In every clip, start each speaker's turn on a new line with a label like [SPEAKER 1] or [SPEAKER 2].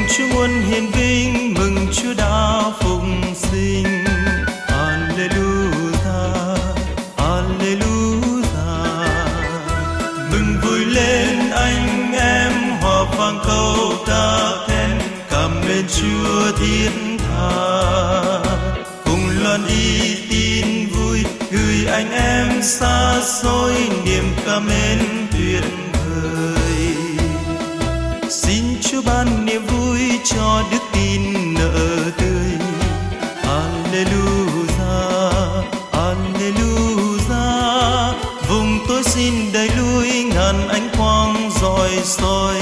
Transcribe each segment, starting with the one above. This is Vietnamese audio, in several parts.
[SPEAKER 1] Chúa muôn hiền vinh, mừng Chúa đã phụng sinh. Alleluia, Alleluia. Mừng vui lên anh em, hòa vang câu ca khen, cảm ơn Chúa thiên tha. Cùng loan đi tin vui, gửi anh em xa xôi, niềm cảm ơn tuyệt vời. Xin Chúa ban niềm vui cho đức tin nở tươi. Alleluia, Alleluia. Vùng tôi xin đẩy lui ngàn ánh quang rọi soi.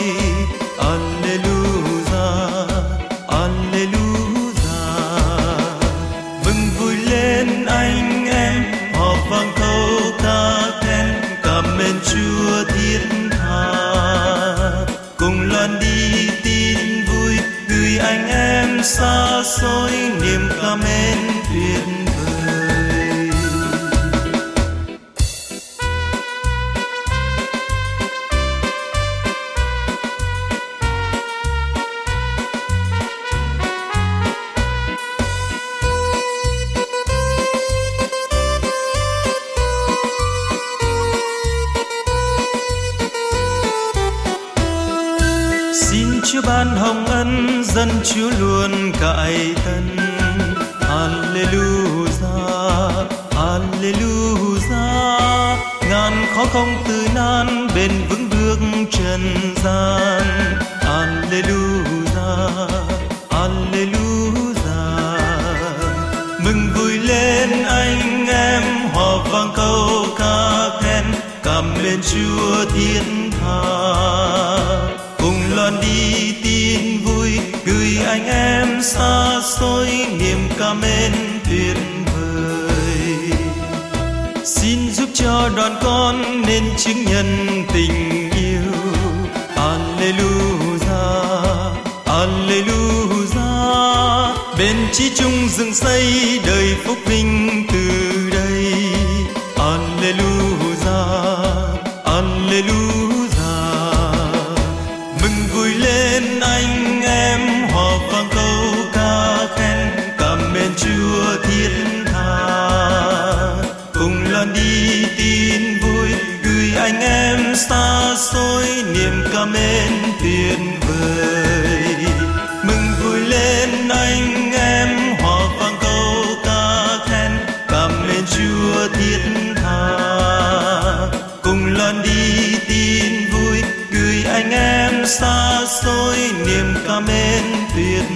[SPEAKER 1] Alleluia, Alleluia. Mừng vui lên anh em, hòa vang câu ca khen, cảm ơn Chúa thiên tha. Cùng loan đi tin vui, gửi anh em xa xôi, niềm cảm ơn tuyệt vời. Xin Chúa ban hồng ân, dân Chúa luôn cải tân. Alleluia, Alleluia. Ngàn khó không từ nan, bền vững bước trần gian. Alleluia, Alleluia. Mừng vui lên anh em, hòa vang câu ca khen, cảm ơn Chúa thiên tha. Cùng loan đi tin vui, gửi anh em xa xôi, niềm cảm ơn tuyệt vời. Xin giúp cho đoàn con nên chứng nhân tình yêu. Alleluia, Alleluia. Bên chí chung dựng xây, đời phúc vinh từ đây. Alleluia, Alleluia. Mừng vui lên anh em, hòa vang câu ca khen, cảm ơn Chúa thiên tha. Cùng loan đi tin vui, gửi anh em xa xôi, niềm cảm ơn tuyệt vời. Mừng vui lên anh em, hòa vang câu ca khen, cảm ơn Chúa thiên tha. Cùng loan đi tin vui, gửi anh em xa xôi, niềm cảm ơn tuyệt